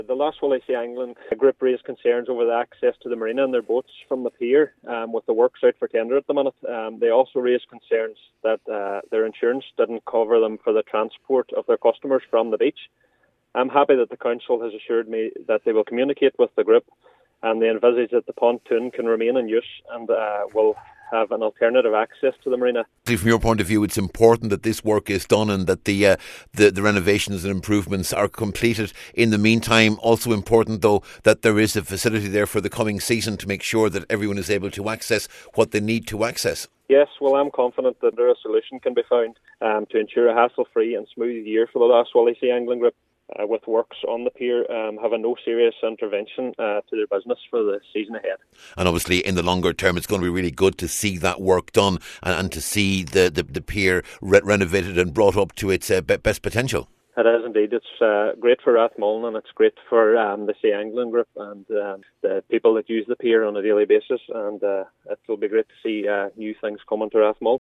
The Lough Swilly Sea Angling Group raised concerns over the access to the marina and their boats from the pier with the works out for tender at the minute. They also raised concerns that their insurance didn't cover them for the transport of their customers from the beach. I'm happy that the council has assured me that they will communicate with the group and they envisage that the pontoon can remain in use and will have an alternative access to the marina. From your point of view, it's important that this work is done and that the renovations and improvements are completed. In the meantime, also important though that there is a facility there for the coming season to make sure that everyone is able to access what they need to access. Yes, well, I'm confident that a solution can be found to ensure a hassle-free and smooth year for the Lough Swilly Sea Angling Group. With works on the pier having no serious intervention to their business for the season ahead. And obviously in the longer term it's going to be really good to see that work done and to see the pier renovated and brought up to its best potential. It is indeed. It's great for Rathmullen and it's great for the Sea Angling Group and the people that use the pier on a daily basis, and it will be great to see new things coming to Rathmullen.